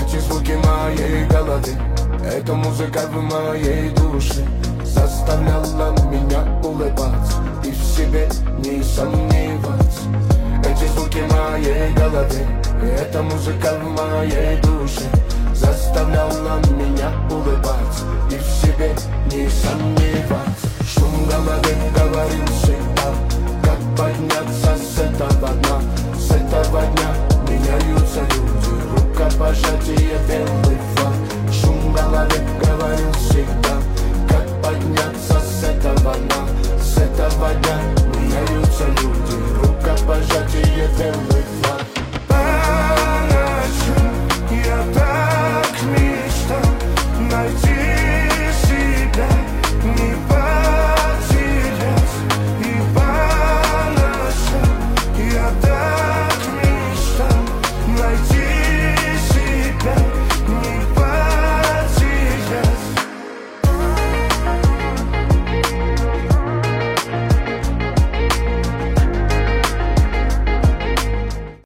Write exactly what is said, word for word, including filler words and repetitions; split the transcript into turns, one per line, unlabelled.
Эти звуки моей головы, эта музыка в моей душе заставляла меня улыбаться и в себе не сомневаться. Эти звуки моей головы, эта музыка в моей душе заставляла меня улыбаться и в себе не сомневаться. Шум в голове говорил всегда, как подняться с этого дна. С этого дня меняются люди, рукопожатие белый флаг. Шум в голове говорил всегда, как подняться с этого дна. С этого дня меняются люди, рукопожатие белый флаг.